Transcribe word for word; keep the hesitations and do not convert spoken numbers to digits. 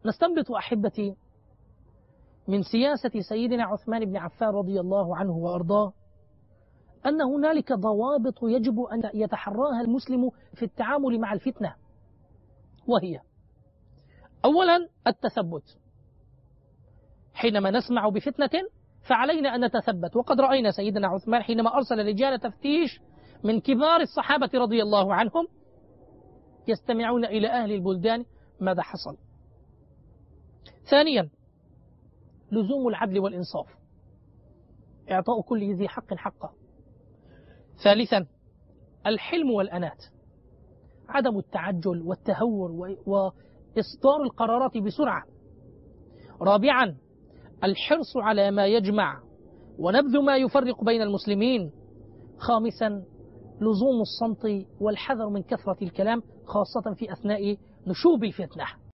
نستنبط أحبتي من سياسة سيدنا عثمان بن عفان رضي الله عنه وأرضاه أن هنالك ضوابط يجب أن يتحراها المسلم في التعامل مع الفتنة، وهي أولا التثبت. حينما نسمع بفتنة فعلينا أن نتثبت، وقد رأينا سيدنا عثمان حينما أرسل رجال تفتيش من كبار الصحابة رضي الله عنهم يستمعون إلى أهل البلدان ماذا حصل. ثانيا لزوم العدل والإنصاف، إعطاء كل ذي حق حقه. ثالثا الحلم والأنات، عدم التعجل والتهور وإصدار القرارات بسرعة. رابعا الحرص على ما يجمع ونبذ ما يفرق بين المسلمين. خامسا لزوم الصمت والحذر من كثرة الكلام خاصة في أثناء نشوب الفتنة.